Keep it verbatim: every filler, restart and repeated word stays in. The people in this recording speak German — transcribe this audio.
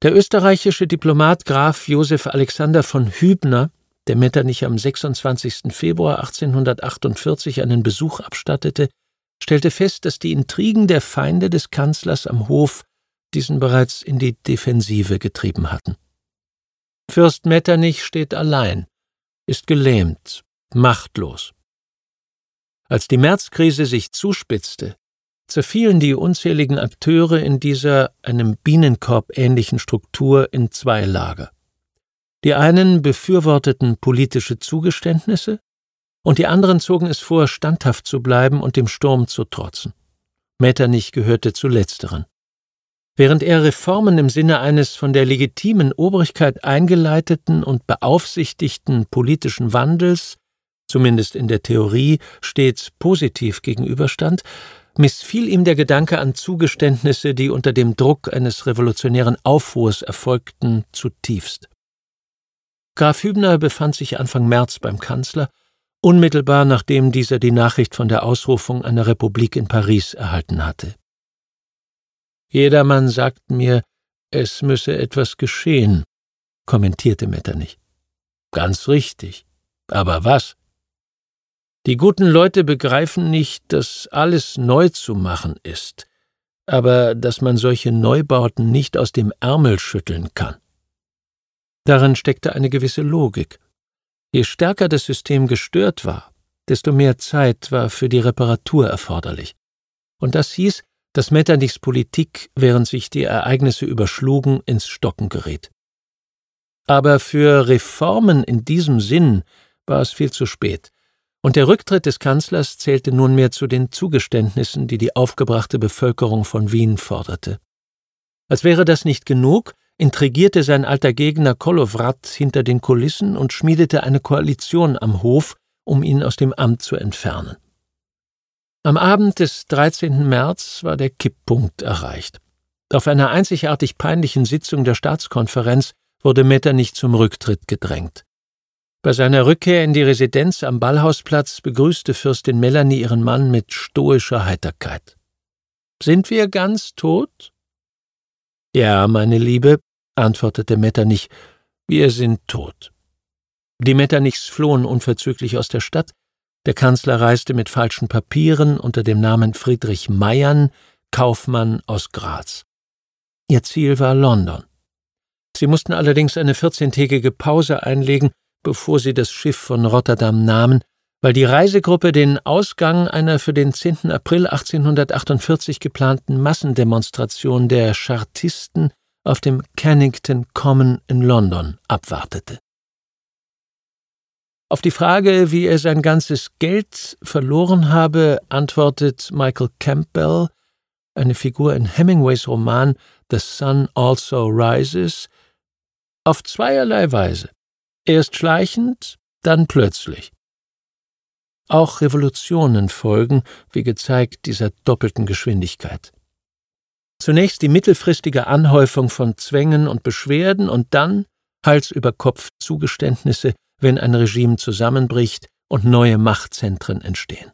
Der österreichische Diplomat Graf Josef Alexander von Hübner, der Metternich am sechsundzwanzigsten Februar achtzehnhundertachtundvierzig einen Besuch abstattete, stellte fest, dass die Intrigen der Feinde des Kanzlers am Hof diesen bereits in die Defensive getrieben hatten. Fürst Metternich steht allein, ist gelähmt, machtlos. Als die Märzkrise sich zuspitzte, zerfielen die unzähligen Akteure in dieser einem Bienenkorb ähnlichen Struktur in zwei Lager. Die einen befürworteten politische Zugeständnisse und die anderen zogen es vor, standhaft zu bleiben und dem Sturm zu trotzen. Metternich gehörte zu letzteren. Während er Reformen im Sinne eines von der legitimen Obrigkeit eingeleiteten und beaufsichtigten politischen Wandels, zumindest in der Theorie, stets positiv gegenüberstand, missfiel ihm der Gedanke an Zugeständnisse, die unter dem Druck eines revolutionären Aufruhrs erfolgten, zutiefst. Graf Hübner befand sich Anfang März beim Kanzler, unmittelbar nachdem dieser die Nachricht von der Ausrufung einer Republik in Paris erhalten hatte. »Jedermann sagt mir, es müsse etwas geschehen«, kommentierte Metternich. »Ganz richtig. Aber was? Die guten Leute begreifen nicht, dass alles neu zu machen ist, aber dass man solche Neubauten nicht aus dem Ärmel schütteln kann.« Darin steckte eine gewisse Logik. Je stärker das System gestört war, desto mehr Zeit war für die Reparatur erforderlich. Und das hieß, dass Metternichs Politik, während sich die Ereignisse überschlugen, ins Stocken geriet. Aber für Reformen in diesem Sinn war es viel zu spät, und der Rücktritt des Kanzlers zählte nunmehr zu den Zugeständnissen, die die aufgebrachte Bevölkerung von Wien forderte. Als wäre das nicht genug, intrigierte sein alter Gegner Kolowrat hinter den Kulissen und schmiedete eine Koalition am Hof, um ihn aus dem Amt zu entfernen. Am Abend des dreizehnten März war der Kipppunkt erreicht. Auf einer einzigartig peinlichen Sitzung der Staatskonferenz wurde Metternich zum Rücktritt gedrängt. Bei seiner Rückkehr in die Residenz am Ballhausplatz begrüßte Fürstin Melanie ihren Mann mit stoischer Heiterkeit. »Sind wir ganz tot?« »Ja, meine Liebe«, antwortete Metternich, »wir sind tot.« Die Metternichs flohen unverzüglich aus der Stadt. Der Kanzler reiste mit falschen Papieren unter dem Namen Friedrich Meyern, Kaufmann aus Graz. Ihr Ziel war London. Sie mussten allerdings eine vierzehntägige Pause einlegen, bevor sie das Schiff von Rotterdam nahmen, weil die Reisegruppe den Ausgang einer für den zehnten April achtzehnhundertachtundvierzig geplanten Massendemonstration der Chartisten auf dem Kennington Common in London abwartete. Auf die Frage, wie er sein ganzes Geld verloren habe, antwortet Michael Campbell, eine Figur in Hemingways Roman The Sun Also Rises, auf zweierlei Weise. Erst schleichend, dann plötzlich. Auch Revolutionen folgen, wie gezeigt, dieser doppelten Geschwindigkeit. Zunächst die mittelfristige Anhäufung von Zwängen und Beschwerden und dann Hals über Kopf Zugeständnisse, wenn ein Regime zusammenbricht und neue Machtzentren entstehen.